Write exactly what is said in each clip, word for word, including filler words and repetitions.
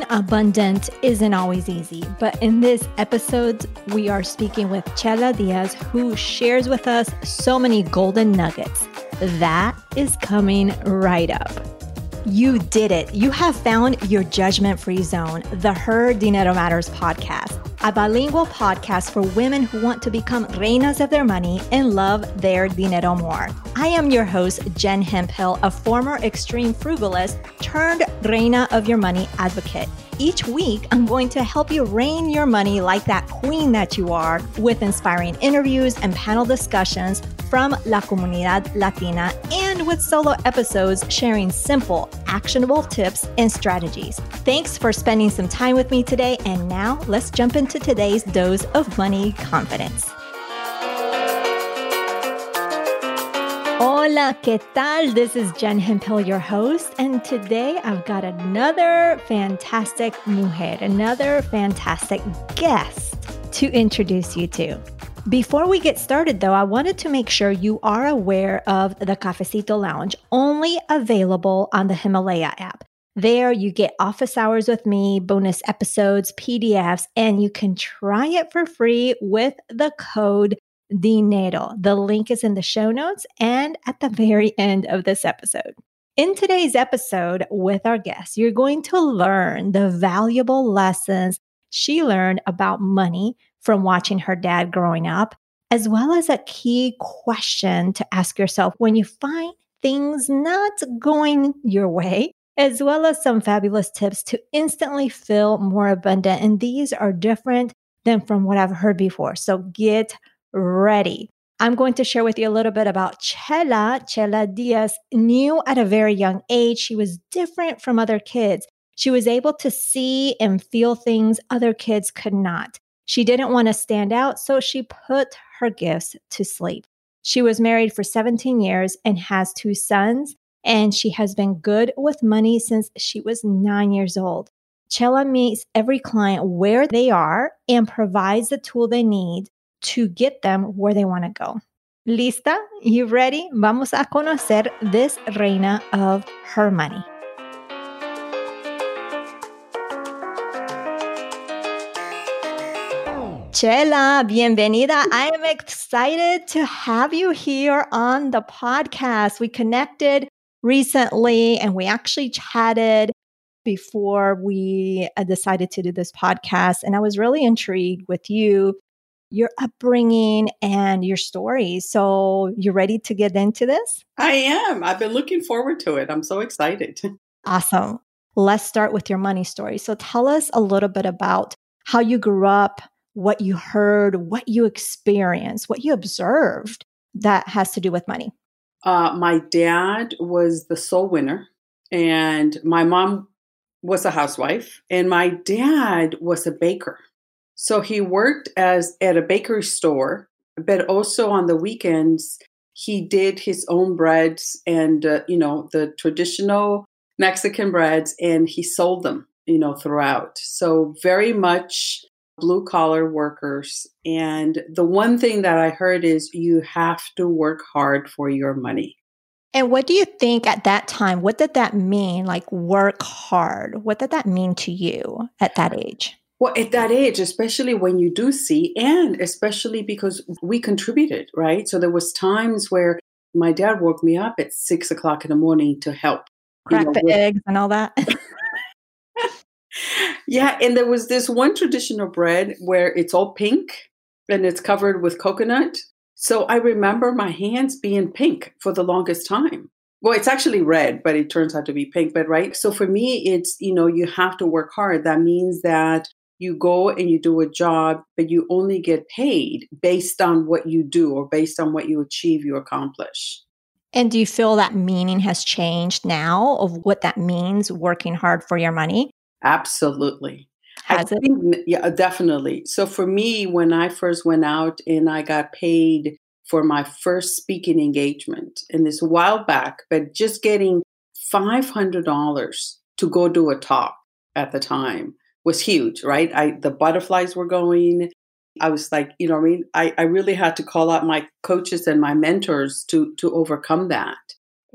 abundant isn't always easy, but in this episode, we are speaking with Chela Diaz, who shares with us so many golden nuggets. That is coming right up. You did it. You have found your judgment-free zone, the Her Dinero Matters podcast, a bilingual podcast for women who want to become reinas of their money and love their dinero more. I am your host, Jen Hemphill, a former extreme frugalist turned reina of your money advocate. Each week, I'm going to help you reign your money like that queen that you are with inspiring interviews and panel discussions from La Comunidad Latina and with solo episodes sharing simple, actionable tips and strategies. Thanks for spending some time with me today. And now let's jump into today's dose of money confidence. Hola, ¿qué tal? This is Jen Hemphill, your host, and today I've got another fantastic mujer, another fantastic guest to introduce you to. Before we get started, though, I wanted to make sure you are aware of the Cafecito Lounge, only available on the Himalaya app. There, you get office hours with me, bonus episodes, P D Fs, and you can try it for free with the code Dinero. The link is in the show notes and at the very end of this episode. In today's episode with our guest, you're going to learn the valuable lessons she learned about money from watching her dad growing up, as well as a key question to ask yourself when you find things not going your way, as well as some fabulous tips to instantly feel more abundant. And these are different than from what I've heard before. So get ready. I'm going to share with you a little bit about Chela. Chela Diaz knew at a very young age she was different from other kids. She was able to see and feel things other kids could not. She didn't want to stand out, so she put her gifts to sleep. She was married for seventeen years and has two sons, and she has been good with money since she was nine years old. Chela meets every client where they are and provides the tool they need to get them where they want to go. ¿Lista? You ready? Vamos a conocer this reina of her money. Chela, bienvenida. I am excited to have you here on the podcast. We connected recently and we actually chatted before we decided to do this podcast. And I was really intrigued with you, your upbringing and your story. So you ready to get into this? I am. I've been looking forward to it. I'm so excited. Awesome. Let's start with your money story. So tell us a little bit about how you grew up, what you heard, what you experienced, what you observed that has to do with money. Uh, my dad was the sole winner and my mom was a housewife and my dad was a baker. So he worked as at a bakery store, but also on the weekends, he did his own breads and, uh, you know, the traditional Mexican breads, and he sold them, you know, throughout. So very much blue collar workers. And the one thing that I heard is you have to work hard for your money. And what do you think at that time? What did that mean? Like work hard? What did that mean to you at that age? Well, at that age, especially when you do see, and especially because we contributed, right? So there was times where my dad woke me up at six o'clock in the morning to help. Crack you know, the with- eggs and all that. Yeah. And there was this one traditional bread where it's all pink and it's covered with coconut. So I remember my hands being pink for the longest time. Well, it's actually red, but it turns out to be pink. But right. So for me, it's, you know, you have to work hard. That means that you go and you do a job, but you only get paid based on what you do or based on what you achieve, you accomplish. And do you feel that meaning has changed now of what that means, working hard for your money? Absolutely. Has I it? think, yeah, definitely. So for me, when I first went out and I got paid for my first speaking engagement, and this a while back, but just getting five hundred dollars to go do a talk at the time was huge, right? I the butterflies were going. I was like, you know what I mean? I, I really had to call out my coaches and my mentors to to overcome that.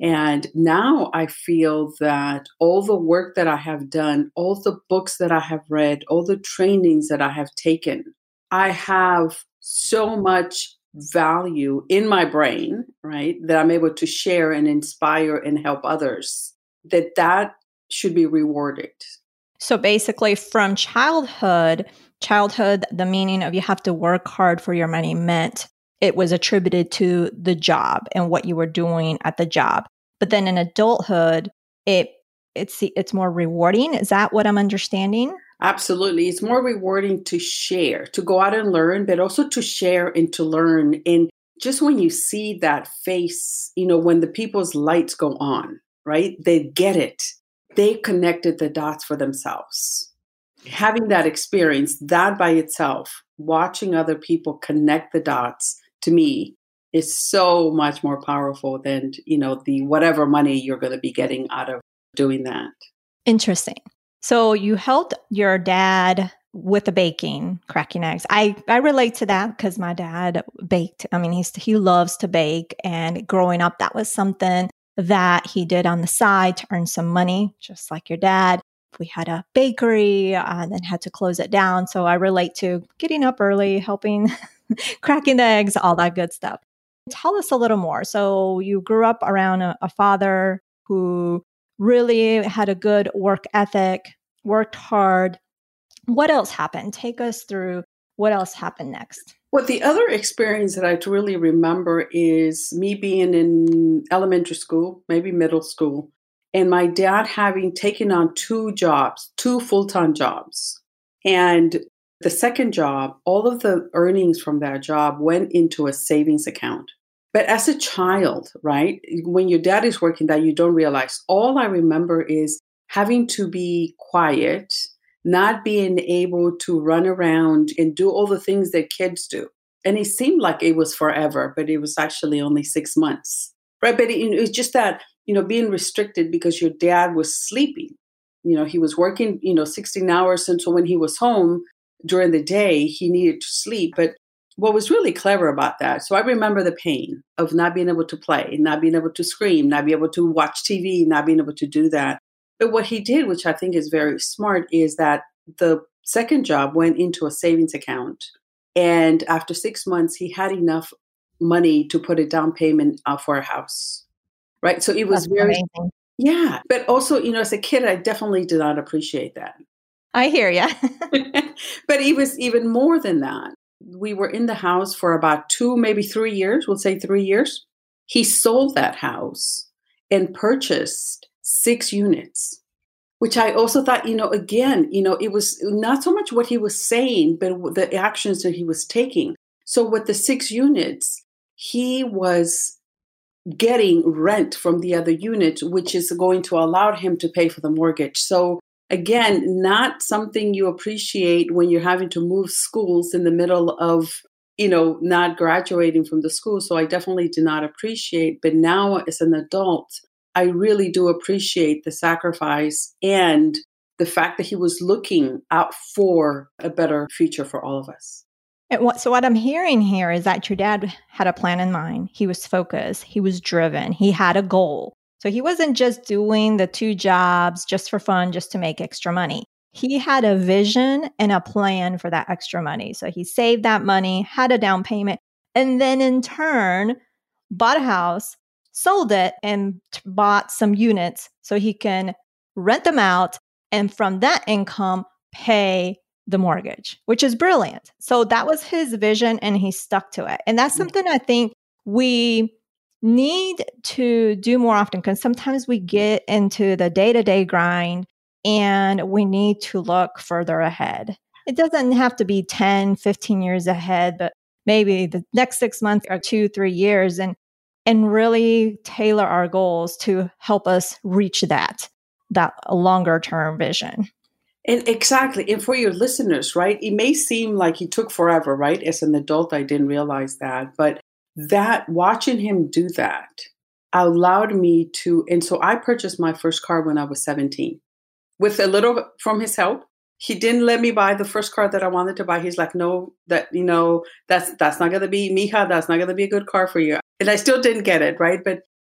And now I feel that all the work that I have done, all the books that I have read, all the trainings that I have taken, I have so much value in my brain, right, that I'm able to share and inspire and help others, that that should be rewarded. So basically from childhood, childhood, the meaning of you have to work hard for your money meant it was attributed to the job and what you were doing at the job. But then in adulthood, it it's it's more rewarding. Is that what I'm understanding? Absolutely. It's more rewarding to share, to go out and learn, but also to share and to learn. And just when you see that face, you know, when the people's lights go on, right? They get it. They connected the dots for themselves. Having that experience, that by itself, watching other people connect the dots, to me, is so much more powerful than, you know, the whatever money you're going to be getting out of doing that. Interesting. So you helped your dad with the baking, cracking eggs. I, I relate to that because my dad baked. I mean, he's, he loves to bake. And growing up, that was something that he did on the side to earn some money, just like your dad. We had a bakery uh, and then had to close it down. So I relate to getting up early, helping, cracking the eggs, all that good stuff. Tell us a little more. So you grew up around a, a father who really had a good work ethic, worked hard. What else happened? Take us through what else happened next. Well, the other experience that I really remember is me being in elementary school, maybe middle school, and my dad having taken on two jobs, two full-time jobs. And the second job, all of the earnings from that job went into a savings account. But as a child, right, when your dad is working that, you don't realize. All I remember is having to be quiet, not being able to run around and do all the things that kids do. And it seemed like it was forever, but it was actually only six months, right? But it, it was just that, you know, being restricted because your dad was sleeping. You know, he was working, you know, sixteen hours. And so when he was home during the day, he needed to sleep. But what was really clever about that, so I remember the pain of not being able to play, not being able to scream, not being able to watch T V, not being able to do that. But what he did, which I think is very smart, is that the second job went into a savings account. And after six months, he had enough money to put a down payment uh, for a house. Right. So it was That's very, amazing. yeah. But also, you know, as a kid, I definitely did not appreciate that. I hear you. But it was even more than that. We were in the house for about two, maybe three years. We'll say three years. He sold that house and purchased six units, which I also thought, you know, again, you know, it was not so much what he was saying, but the actions that he was taking. So with the six units, he was getting rent from the other unit, which is going to allow him to pay for the mortgage. So again, not something you appreciate when you're having to move schools in the middle of, you know, not graduating from the school. So I definitely did not appreciate. But now as an adult, I really do appreciate the sacrifice and the fact that he was looking out for a better future for all of us. And what, so what I'm hearing here is that your dad had a plan in mind. He was focused. He was driven. He had a goal. So he wasn't just doing the two jobs just for fun, just to make extra money. He had a vision and a plan for that extra money. So he saved that money, had a down payment, and then in turn, bought a house, sold it, and t- bought some units so he can rent them out. And from that income, pay the mortgage, which is brilliant. So that was his vision and he stuck to it. And that's something I think we need to do more often, because sometimes we get into the day-to-day grind and we need to look further ahead. It doesn't have to be ten, fifteen years ahead, but maybe the next six months or two, three years and, and really tailor our goals to help us reach that, that longer term vision. And exactly. And for your listeners, right, it may seem like he took forever, right? As an adult, I didn't realize that. But that watching him do that allowed me to. And so I purchased my first car when I was seventeen with a little from his help. He didn't let me buy the first car that I wanted to buy. He's like, no, that, you know, that's that's not going to be, mija, that's not going to be a good car for you. And I still didn't get it, right? But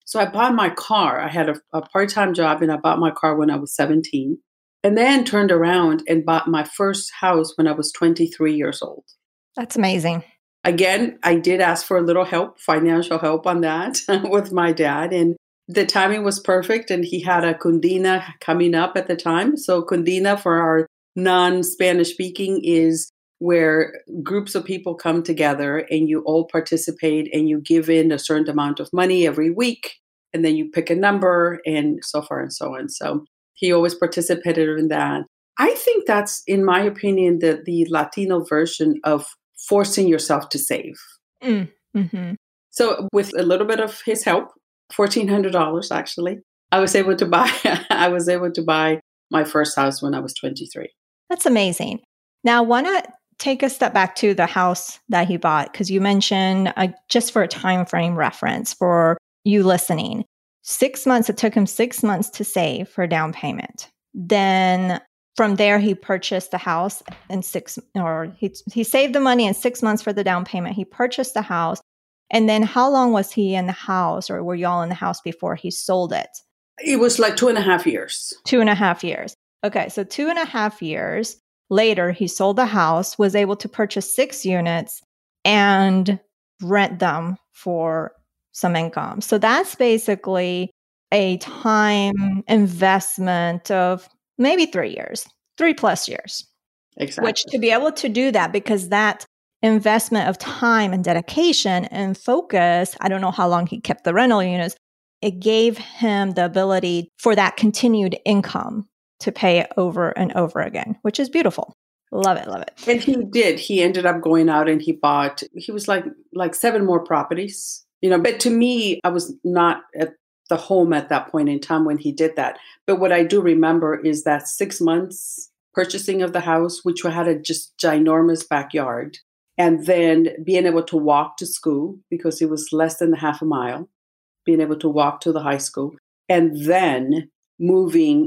So I bought my car. I had a, a part-time job and I bought my car when I was seventeen and then turned around and bought my first house when I was twenty-three years old. That's amazing. Again, I did ask for a little help, financial help on that with my dad. And the timing was perfect. And he had a Cundina coming up at the time. So Cundina, for our non-Spanish speaking, is where groups of people come together and you all participate and you give in a certain amount of money every week. And then you pick a number and so far and so on. So he always participated in that. I think that's, in my opinion, the, the Latino version of forcing yourself to save. Mm, mm-hmm. So with a little bit of his help, fourteen hundred dollars actually, I was able to buy, I was able to buy my first house when I was twenty-three. That's amazing. Now, I want to take a step back to the house that he bought, because you mentioned, uh, just for a time frame reference for you listening, six months, it took him six months to save for down payment. Then from there, he purchased the house in six, or he, he saved the money in six months for the down payment. He purchased the house. And then how long was he in the house, or were y'all in the house before he sold it? It was like two and a half years. Two and a half years. Okay. So two and a half years later, he sold the house, was able to purchase six units and rent them for some income. So that's basically a time investment of maybe three years, three plus years. Exactly. Which, to be able to do that, because that investment of time and dedication and focus, I don't know how long he kept the rental units, it gave him the ability for that continued income to pay it over and over again, which is beautiful. Love it, love it. And he did. He ended up going out and he bought, he was like like seven more properties. You know, but to me, I was not at the home at that point in time when he did that. But what I do remember is that six months purchasing of the house, which had a just ginormous backyard, and then being able to walk to school because it was less than half a mile, being able to walk to the high school, and then moving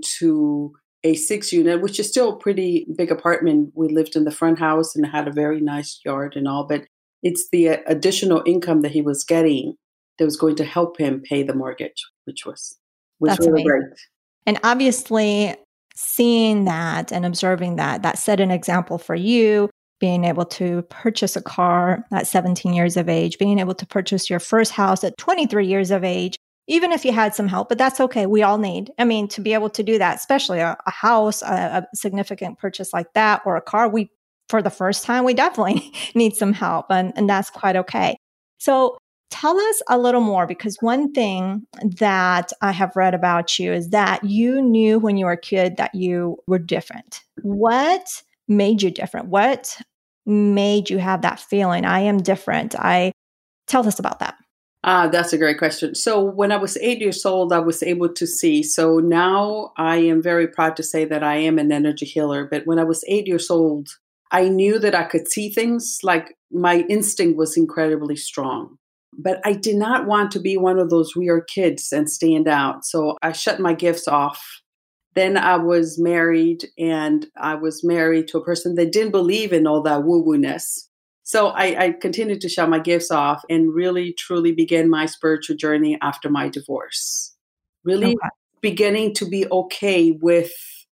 into a six unit, which is still a pretty big apartment. We lived in the front house and had a very nice yard and all, but it's the additional income that he was getting that was going to help him pay the mortgage, which was, was That's really amazing. great. And obviously seeing that and observing that, that set an example for you, being able to purchase a car at seventeen years of age, being able to purchase your first house at twenty-three years of age, even if you had some help, but that's okay. We all need, I mean, to be able to do that, especially a, a house, a, a significant purchase like that, or a car, we, for the first time, we definitely need some help, and, and that's quite okay. So tell us a little more, because one thing that I have read about you is that you knew when you were a kid that you were different. What made you different? What made you have that feeling? I am different. I tell us about that. Ah, that's a great question. So when I was eight years old, I was able to see. So now I am very proud to say that I am an energy healer. But when I was eight years old, I knew that I could see things. Like my instinct was incredibly strong. But I did not want to be one of those weird kids and stand out. So I shut my gifts off. Then I was married, and I was married to a person that didn't believe in all that woo-woo-ness. So I, I continued to shut my gifts off and really, truly began my spiritual journey after my divorce. Really okay. Beginning to be okay with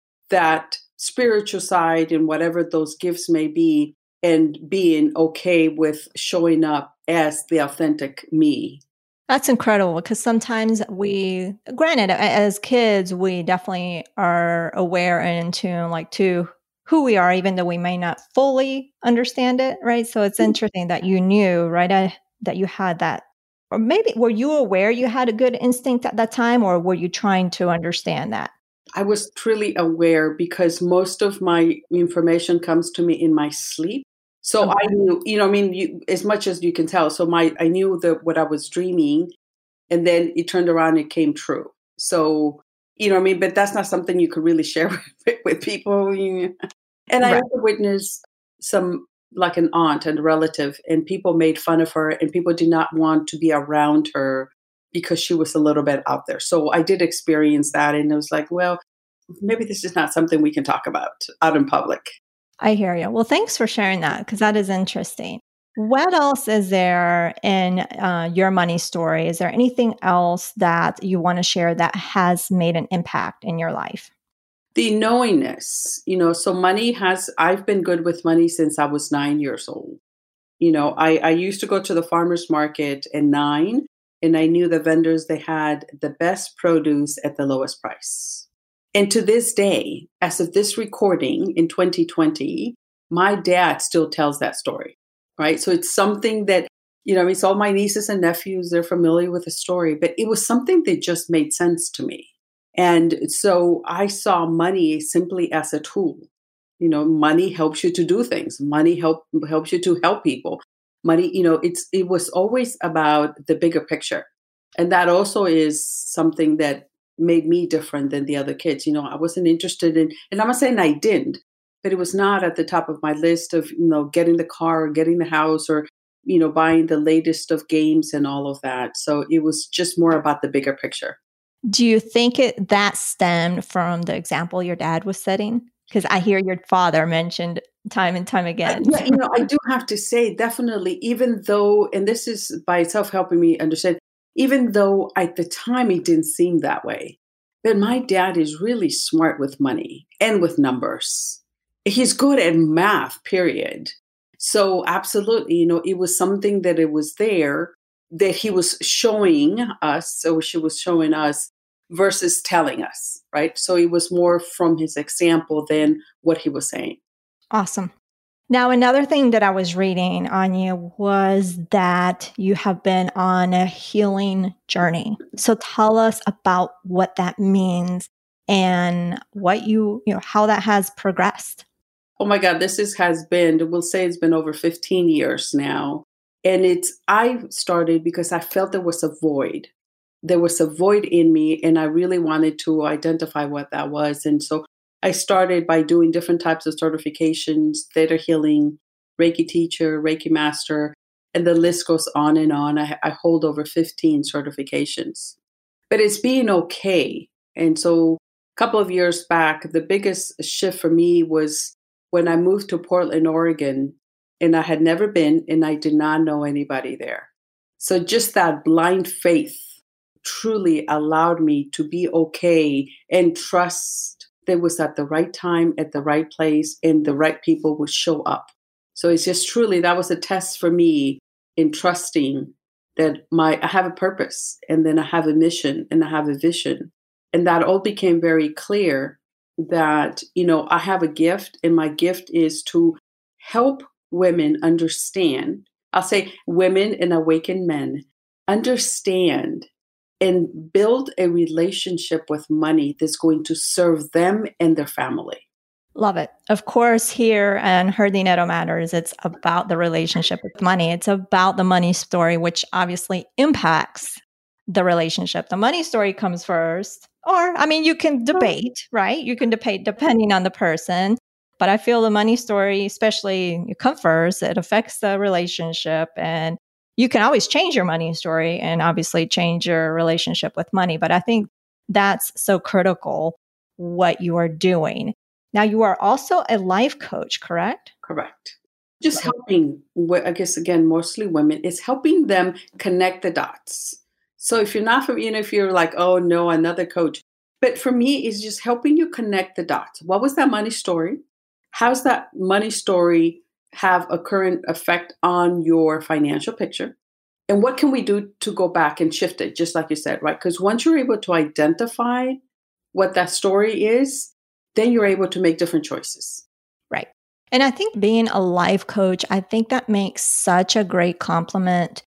that spiritual side and whatever those gifts may be, and being okay with showing up as the authentic me. That's incredible, because sometimes we, granted, as kids, we definitely are aware and in tune, like to who we are, even though we may not fully understand it, right? So it's interesting that you knew, right, uh, that you had that. Or maybe, were you aware you had a good instinct at that time, or were you trying to understand that? I was truly aware, because most of my information comes to me in my sleep. So okay. I knew, you know, I mean, you, as much as you can tell. So my, I knew that what I was dreaming, and then it turned around, it came true. So, you know what I mean? But that's not something you could really share with, with people. And I right. also witnessed some, like an aunt and a relative, and people made fun of her, and people did not want to be around her because she was a little bit out there. So I did experience that. And it was like, well, maybe this is not something we can talk about out in public. I hear you. Well, thanks for sharing that, because that is interesting. What else is there in uh, your money story? Is there anything else that you want to share that has made an impact in your life? The knowingness, you know, so money has, I've been good with money since I was nine years old. You know, I, I used to go to the farmer's market at nine, and I knew the vendors, they had the best produce at the lowest price. And to this day, as of this recording in twenty twenty, my dad still tells that story, right? So it's something that, you know, it's all my nieces and nephews, they're familiar with the story, but it was something that just made sense to me. And so I saw money simply as a tool. You know, money helps you to do things. Money help helps you to help people. Money, you know, it's it was always about the bigger picture. And that also is something that made me different than the other kids. You know, I wasn't interested in, and I'm not saying I didn't, but it was not at the top of my list of, you know, getting the car or getting the house or, you know, buying the latest of games and all of that. So it was just more about the bigger picture. Do you think it that stemmed from the example your dad was setting? Because I hear your father mentioned time and time again. Yeah, you know, I do have to say, definitely, even though, and this is by itself helping me understand, even though at the time it didn't seem that way, but my dad is really smart with money and with numbers. He's good at math, period. So absolutely, you know, it was something that it was there that he was showing us. So she was showing us versus telling us, right? So it was more from his example than what he was saying. Awesome. Now, another thing that I was reading on you was that you have been on a healing journey. So tell us about what that means and what you, you know, how that has progressed. Oh my God, this is, has been, we'll say it's been over fifteen years now. And it's, I started because I felt there was a void. There was a void in me, and I really wanted to identify what that was. And so I started by doing different types of certifications, theta healing, Reiki teacher, Reiki master, and the list goes on and on. I, I hold over fifteen certifications, but it's being okay. And so a couple of years back, the biggest shift for me was when I moved to Portland, Oregon, and I had never been, and I did not know anybody there. So just that blind faith truly allowed me to be okay and trust that was at the right time, at the right place, and the right people would show up. So it's just truly, that was a test for me in trusting that my I have a purpose, and then I have a mission, and I have a vision. And that all became very clear that, you know, I have a gift, and my gift is to help women understand. I'll say women and awakened men understand and build a relationship with money that's going to serve them and their family. Love it. Of course, here on Her Dinero Matters, it's about the relationship with money. It's about the money story, which obviously impacts the relationship. The money story comes first. Or, I mean, you can debate, right? You can debate depending on the person. But I feel the money story, especially you come first, it affects the relationship. And you can always change your money story and obviously change your relationship with money. But I think that's so critical, what you are doing. Now, you are also a life coach, correct? Correct. Just helping, I guess, again, mostly women, is helping them connect the dots. So if you're not from, you know, if you're like, oh no, another coach. But for me, it's just helping you connect the dots. What was that money story? How's that money story have a current effect on your financial picture? And what can we do to go back and shift it, just like you said, right? Because once you're able to identify what that story is, then you're able to make different choices. Right. And I think being a life coach, I think that makes such a great complement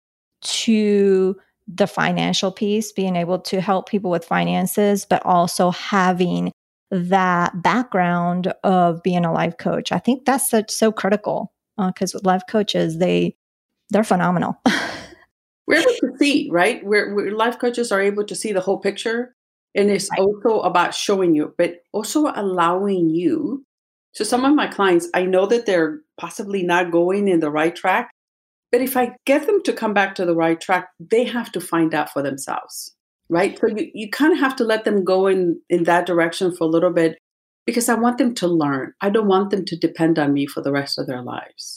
to the financial piece, being able to help people with finances, but also having that background of being a life coach. I think that's such, so critical because uh, with life coaches, they, they're phenomenal. We're able to see, right? We're, we're life coaches are able to see the whole picture. And it's right. Also about showing you, but also allowing you. So some of my clients, I know that they're possibly not going in the right track, but if I get them to come back to the right track, they have to find out for themselves, right? So you, you kind of have to let them go in, in that direction for a little bit because I want them to learn. I don't want them to depend on me for the rest of their lives.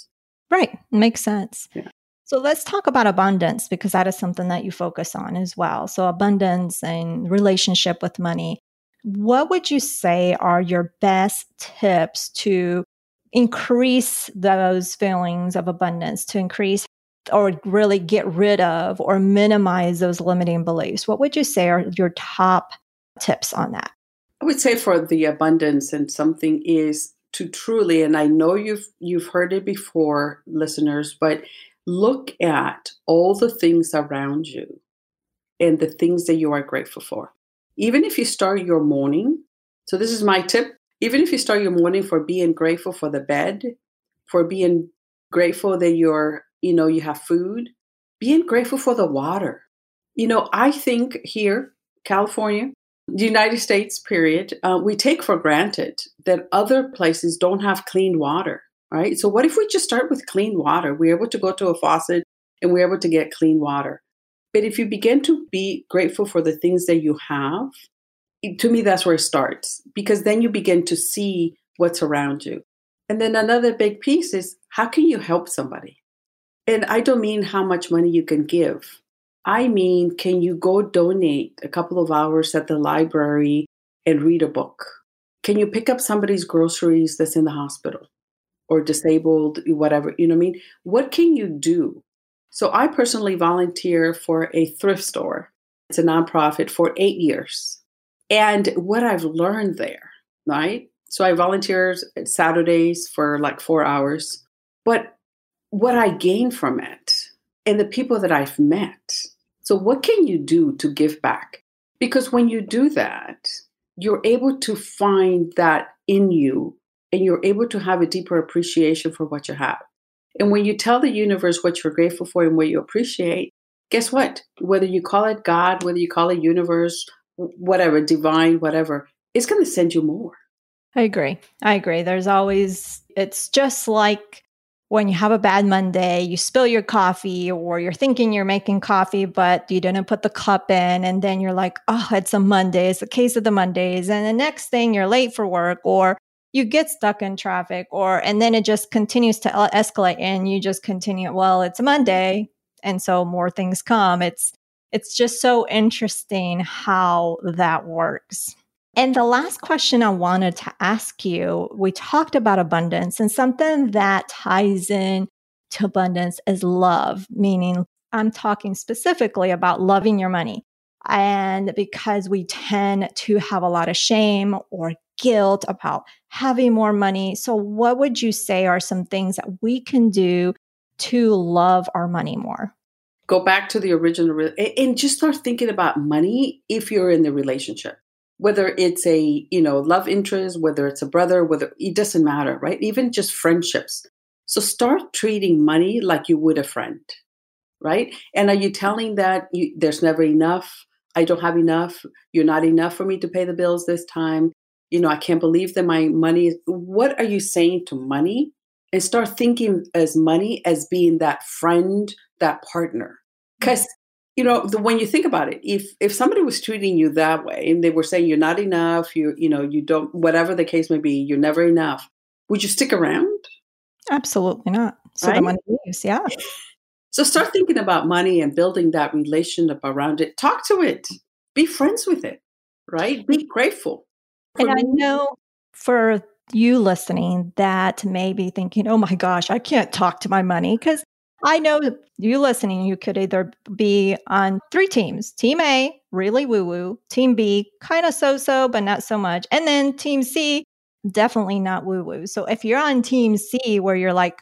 Right. Makes sense. Yeah. So let's talk about abundance because that is something that you focus on as well. So abundance and relationship with money. What would you say are your best tips to increase those feelings of abundance, to increase or really get rid of or minimize those limiting beliefs? What would you say are your top tips on that? I would say for the abundance and something is to truly, and I know you've you've heard it before, listeners, but look at all the things around you and the things that you are grateful for. Even if you start your morning, so this is my tip, even if you start your morning for being grateful for the bed, for being grateful that you're, you know, you have food, being grateful for the water. You know, I think here, California, the United States, period, uh, we take for granted that other places don't have clean water, right? So what if we just start with clean water? We're able to go to a faucet and we're able to get clean water. But if you begin to be grateful for the things that you have, it- to me, that's where it starts, because then you begin to see what's around you. And then another big piece is how can you help somebody? And I don't mean how much money you can give. I mean, can you go donate a couple of hours at the library and read a book? Can you pick up somebody's groceries that's in the hospital or disabled, whatever? You know what I mean? What can you do? So I personally volunteer for a thrift store. It's a nonprofit for eight years. And what I've learned there, right? So I volunteer Saturdays for like four hours. But what I gain from it and the people that I've met. So what can you do to give back? Because when you do that, you're able to find that in you and you're able to have a deeper appreciation for what you have. And when you tell the universe what you're grateful for and what you appreciate, guess what? Whether you call it God, whether you call it universe, whatever, divine, whatever, it's going to send you more. I agree. I agree. There's always, it's just like when you have a bad Monday, you spill your coffee or you're thinking you're making coffee, but you didn't put the cup in. And then you're like, oh, it's a Monday. It's the case of the Mondays. And the next thing you're late for work or you get stuck in traffic or, and then it just continues to escalate and you just continue. Well, it's a Monday. And so more things come. It's, it's just so interesting how that works. And the last question I wanted to ask you, we talked about abundance and something that ties in to abundance is love, meaning I'm talking specifically about loving your money. And because we tend to have a lot of shame or guilt about having more money. So what would you say are some things that we can do to love our money more? Go back to the original and just start thinking about money if you're in the relationship. Whether it's a, you know, love interest, whether it's a brother, whether it doesn't matter, right? Even just friendships. So start treating money like you would a friend, right? And are you telling that you, there's never enough? I don't have enough. You're not enough for me to pay the bills this time. You know, I can't believe that my money is. What are you saying to money? And start thinking as money as being that friend, that partner. Because you know, the, when you think about it, if if somebody was treating you that way and they were saying you're not enough, you you know, you don't, whatever the case may be, you're never enough, would you stick around? Absolutely not. So Right? the money leaves, yeah. So start thinking about money and building that relationship around it. Talk to it. Be friends with it, right? Be grateful. And For I me, know for you listening that may be thinking, oh my gosh, I can't talk to my money because I know you listening, you could either be on three teams. Team A, really woo-woo. Team B, kind of so-so, but not so much. And then Team C, definitely not woo-woo. So if you're on Team C where you're like,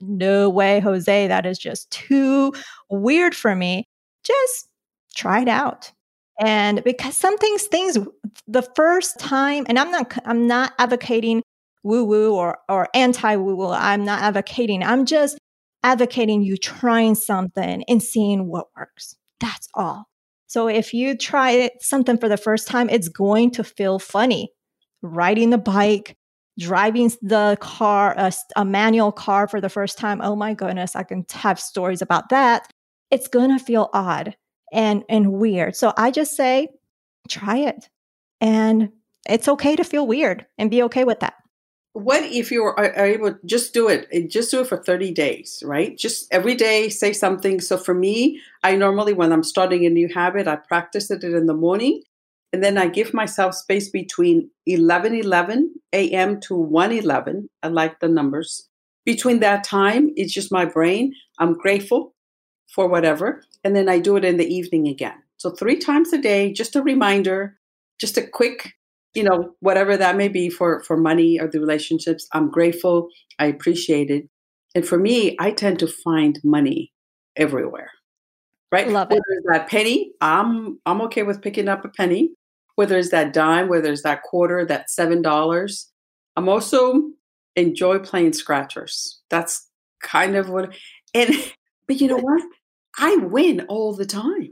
no way, Jose, that is just too weird for me, just try it out. And because some things, things the first time, and I'm not, I'm not advocating woo-woo or, or anti-woo-woo. I'm not advocating. I'm just advocating you trying something and seeing what works. That's all. So if you try it, something for the first time, it's going to feel funny. Riding the bike, driving the car, a, a manual car for the first time. Oh my goodness, I can have stories about that. It's going to feel odd and, and weird. So I just say, try it. And it's okay to feel weird and be okay with that. what if you are, are able to just do it? and Just do it for thirty days, right? Just every day say something. So for me, I normally, when I'm starting a new habit, I practice it in the morning. And then I give myself space between eleven eleven a m to one eleven. I like the numbers. Between that time, it's just my brain. I'm grateful for whatever. And then I do it in the evening again. So three times a day, just a reminder, just a quick, you know, whatever that may be for, for money or the relationships. I'm grateful. I appreciate it. And for me, I tend to find money everywhere, right? Love it. Whether it's that penny, I'm, I'm okay with picking up a penny. Whether it's that dime, whether it's that quarter, that seven dollars. I'm also enjoy playing scratchers. That's kind of what, and, but you know what? I win all the time.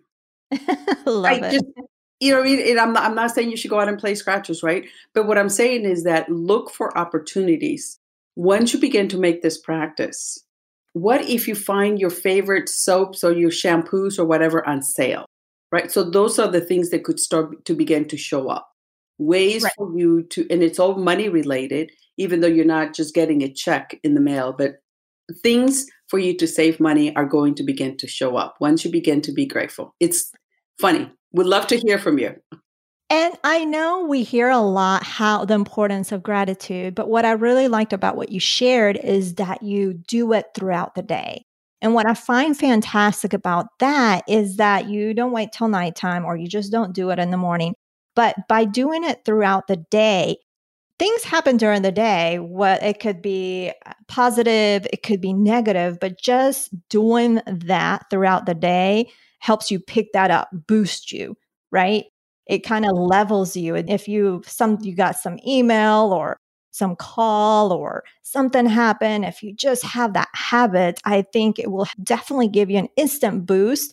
Love I it. just, you know, and I'm not, I'm not saying you should go out and play scratchers, right? But what I'm saying is that look for opportunities. Once you begin to make this practice, what if you find your favorite soaps or your shampoos or whatever on sale, right? So those are the things that could start to begin to show up. Ways Right. for you to, and it's all money related, even though you're not just getting a check in the mail, but things for you to save money are going to begin to show up once you begin to be grateful. It's funny. We'd love to hear from you. And I know we hear a lot how the importance of gratitude, but what I really liked about what you shared is that you do it throughout the day. And what I find fantastic about that is that you don't wait till nighttime or you just don't do it in the morning. But by doing it throughout the day, things happen during the day. What it could be positive, it could be negative, but just doing that throughout the day helps you pick that up, boost you, right? It kind of levels you. And if you some you got some email or some call or something happen, if you just have that habit, I think it will definitely give you an instant boost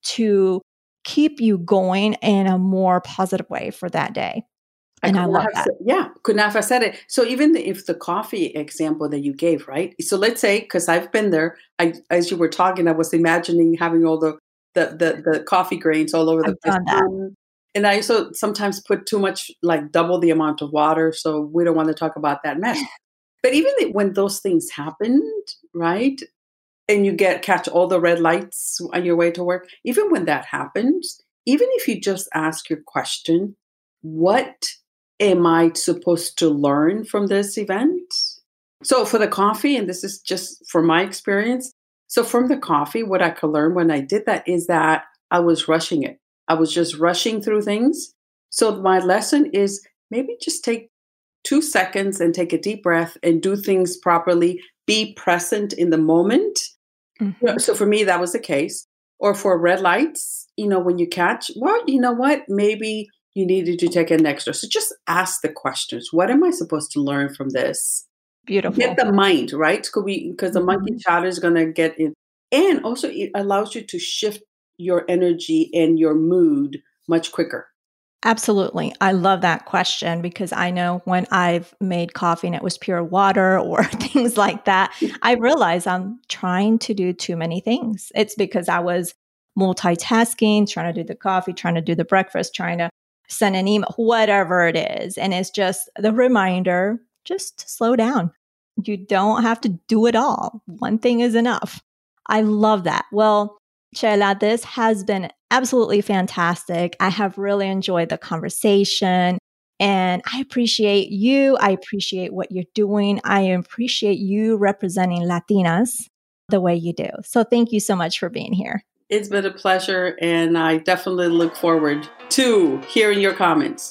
to keep you going in a more positive way for that day. I And could I not love have that. said, yeah, could not have said it. So even if the coffee example that you gave, right? So let's say, because I've been there, I, as you were talking, I was imagining having all the the the, the coffee grains all over the I've place. done that. Um, and I also sometimes put too much, like double the amount of water. So we don't want to talk about that mess. But even when those things happened, right? And you get catch all the red lights on your way to work, even when that happens, even if you just ask your question, what am I supposed to learn from this event? So for the coffee, and this is just from my experience. So from the coffee, what I could learn when I did that is that I was rushing it. I was just rushing through things. So my lesson is maybe just take two seconds and take a deep breath and do things properly. Be present in the moment. Mhm. So for me, that was the case. Or for red lights, you know, when you catch, well, you know what? Maybe you needed to take an extra. So just ask the questions. What am I supposed to learn from this? Get Beautiful. the mind, right? Could we, because the monkey Mhm. chatter is going to get in. And also it allows you to shift your energy and your mood much quicker. Absolutely. I love that question because I know when I've made coffee and it was pure water or things like that, I realize I'm trying to do too many things. It's because I was multitasking, trying to do the coffee, trying to do the breakfast, trying to send an email, whatever it is. And it's just the reminder, just to slow down. You don't have to do it all. One thing is enough. I love that. Well, Chela, this has been absolutely fantastic. I have really enjoyed the conversation and I appreciate you. I appreciate what you're doing. I appreciate you representing Latinas the way you do. So thank you so much for being here. It's been a pleasure, and I definitely look forward to hearing your comments.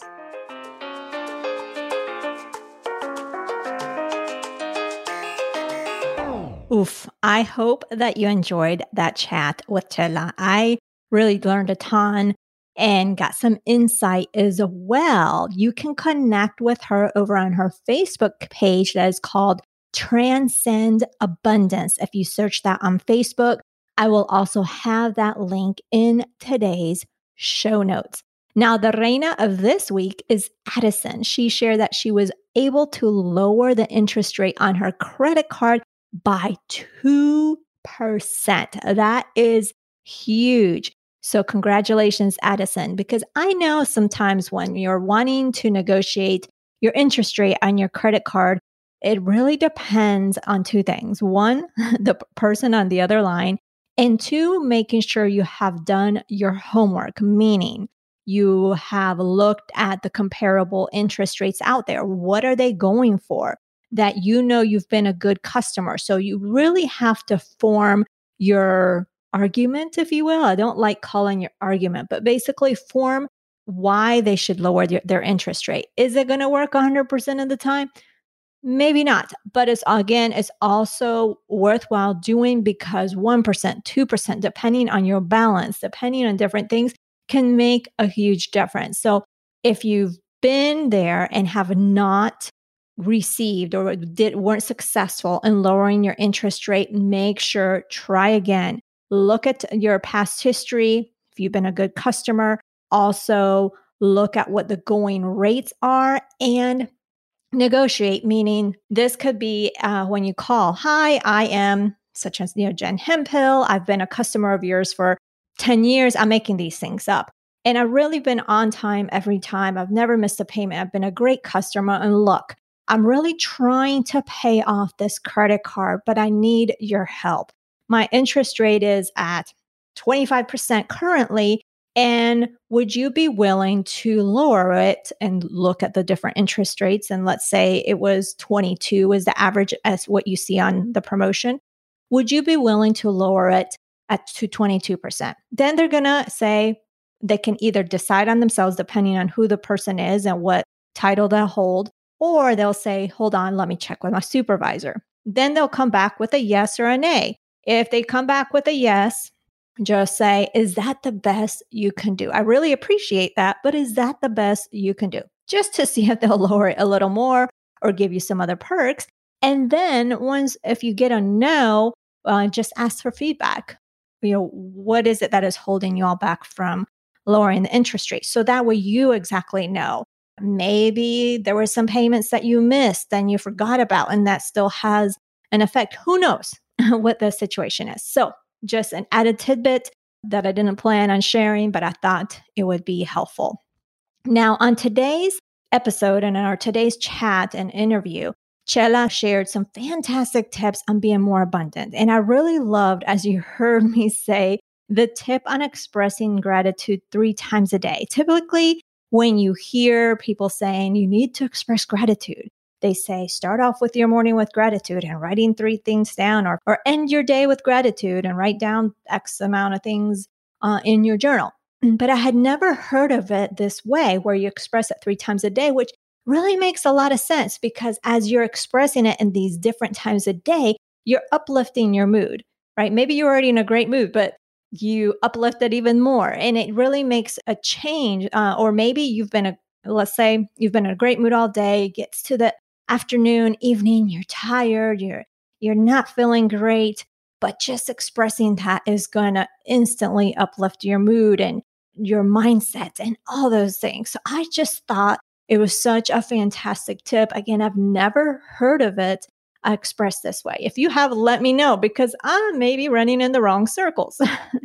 Oof. I hope that you enjoyed that chat with Chela. I really learned a ton and got some insight as well. You can connect with her over on her Facebook page that is called Transcend Abundance. If you search that on Facebook, I will also have that link in today's show notes. Now, the reina of this week is Addison. She shared that she was able to lower the interest rate on her credit card by two percent. That is huge. So congratulations, Addison, because I know sometimes when you're wanting to negotiate your interest rate on your credit card, It really depends on two things. One, the person on the other line, and two, making sure you have done your homework, meaning you have looked at the comparable interest rates out there. What are they going for? That you know you've been a good customer. So you really have to form your argument, if you will. I don't like calling your argument, but basically form why they should lower their, their interest rate. Is it going to work one hundred percent of the time? Maybe not, but it's again, it's also worthwhile doing because one percent, two percent, depending on your balance, depending on different things, can make a huge difference. So if you've been there and have not received or did weren't successful in lowering your interest rate, make sure try again. Look at your past history. If you've been a good customer, also look at what the going rates are and negotiate, meaning this could be uh, when you call, hi, I am such as, you know, Jen Hemphill. I've been a customer of yours for ten years. I'm making these things up. And I've really been on time every time. I've never missed a payment. I've been a great customer. And look, I'm really trying to pay off this credit card, but I need your help. My interest rate is at twenty-five percent currently. And would you be willing to lower it and look at the different interest rates? And let's say it was twenty-two is the average as what you see on the promotion. Would you be willing to lower it at to twenty-two percent? Then they're going to say they can either decide on themselves depending on who the person is and what title they hold, or they'll say, hold on, let me check with my supervisor. Then they'll come back with a yes or a nay. If they come back with a yes, just say, is that the best you can do? I really appreciate that, but is that the best you can do? Just to see if they'll lower it a little more or give you some other perks. And then once, if you get a no, uh, just ask for feedback. You know, what is it that is holding you all back from lowering the interest rate? So that way you exactly know. Maybe there were some payments that you missed and you forgot about, and that still has an effect. Who knows what the situation is? So just an added tidbit that I didn't plan on sharing, but I thought it would be helpful. Now, on today's episode and in our today's chat and interview, Chela shared some fantastic tips on being more abundant. And I really loved, as you heard me say, the tip on expressing gratitude three times a day. Typically, when you hear people saying you need to express gratitude, they say, start off with your morning with gratitude and writing three things down, or, or end your day with gratitude and write down X amount of things uh, in your journal. But I had never heard of it this way, where you express it three times a day, which really makes a lot of sense because as you're expressing it in these different times a day, you're uplifting your mood, right? Maybe you're already in a great mood, but you uplift it even more. And it really makes a change. Uh, or maybe you've been, a, let's say you've been in a great mood all day, gets to the afternoon, evening, you're tired, you're you're not feeling great, but just expressing that is going to instantly uplift your mood and your mindset and all those things. So I just thought it was such a fantastic tip. Again, I've never heard of it expressed this way. If you have, let me know because I'm maybe running in the wrong circles.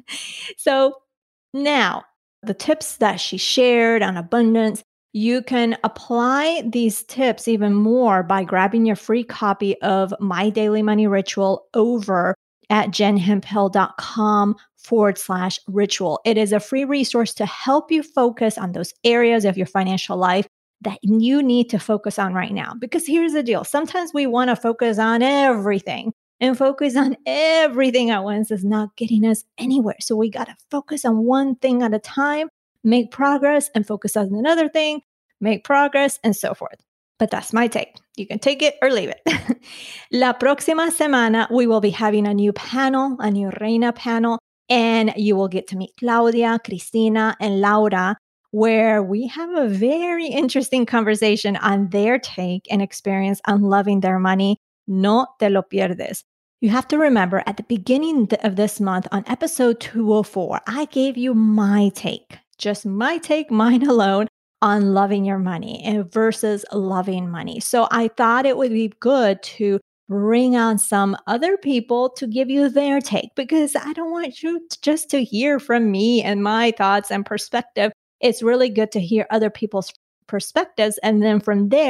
So now the tips that she shared on abundance, you can apply these tips even more by grabbing your free copy of My Daily Money Ritual over at jenhemphill.com forward slash ritual. It is a free resource to help you focus on those areas of your financial life that you need to focus on right now. Because here's the deal. Sometimes we want to focus on everything, and focus on everything at once is not getting us anywhere. So we got to focus on one thing at a time, make progress, and focus on another thing, make progress, and so forth. But that's my take. You can take it or leave it. La próxima semana, we will be having a new panel, a new Reina panel, and you will get to meet Claudia, Cristina, and Laura, where we have a very interesting conversation on their take and experience on loving their money. No te lo pierdes. You have to remember at the beginning of this month on episode two oh four, I gave you my take, just my take, mine alone, on loving your money and versus loving money. So I thought it would be good to bring on some other people to give you their take, because I don't want you to just to hear from me and my thoughts and perspective. It's really good to hear other people's perspectives. And then from there,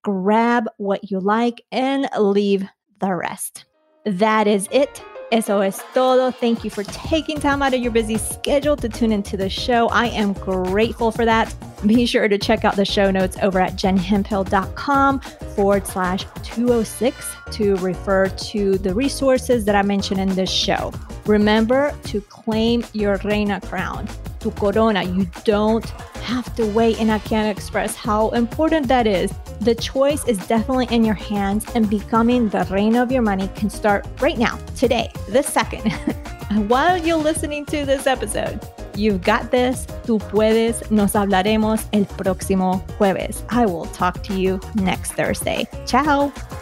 grab what you like and leave the rest. That is it. Eso es todo. Thank you for taking time out of your busy schedule to tune into the show. I am grateful for that. Be sure to check out the show notes over at jenhemphill.com forward slash 206 to refer to the resources that I mentioned in this show. Remember to claim your Reina crown, tu corona. You don't have to wait, and I can't express how important that is. The choice is definitely in your hands, and becoming the reina of your money can start right now, today, this second. While you're listening to this episode, you've got this. Tú puedes. Nos hablaremos el próximo jueves. I will talk to you next Thursday. Ciao.